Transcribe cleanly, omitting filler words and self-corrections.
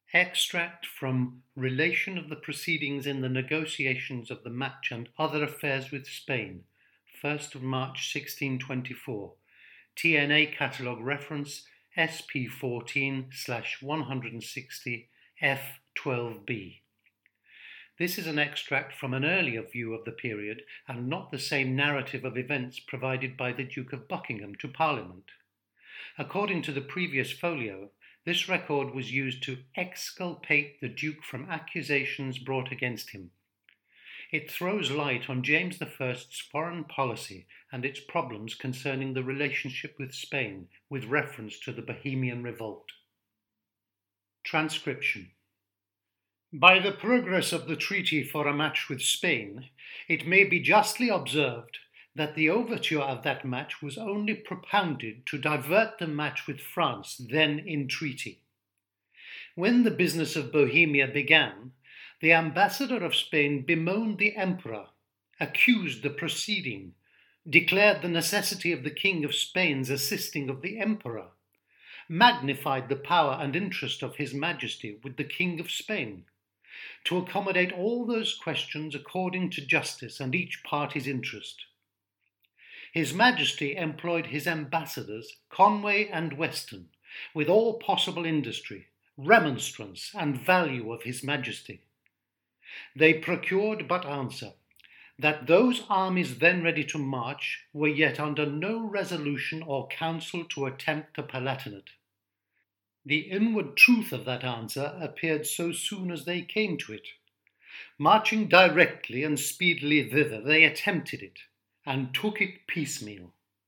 Extract from Relation of the Proceedings in the Negotiations of the Match and Other Affairs with Spain, 1st of March 1624, TNA Catalogue Reference SP14/160 F12B. This is an extract from an earlier view of the period and not the same narrative of events provided by the Duke of Buckingham to Parliament. According to the previous folio, this record was used to exculpate the Duke from accusations brought against him. It throws light on James I's foreign policy and its problems concerning the relationship with Spain with reference to the Bohemian Revolt. Transcription. By the progress of the treaty for a match with Spain, it may be justly observed that the overture of that match was only propounded to divert the match with France then in treaty. When the business of Bohemia began, the ambassador of Spain bemoaned the emperor, accused the proceeding, declared the necessity of the King of Spain's assisting of the emperor, magnified the power and interest of his Majesty with the King of Spain, to accommodate all those questions according to justice and each party's interest. His Majesty employed his ambassadors, Conway and Weston, with all possible industry, remonstrance, and value of his Majesty. They procured but answer, that those armies then ready to march were yet under no resolution or counsel to attempt the Palatinate. The inward truth of that answer appeared so soon as they came to it. Marching directly and speedily thither, they attempted it, and took it piecemeal.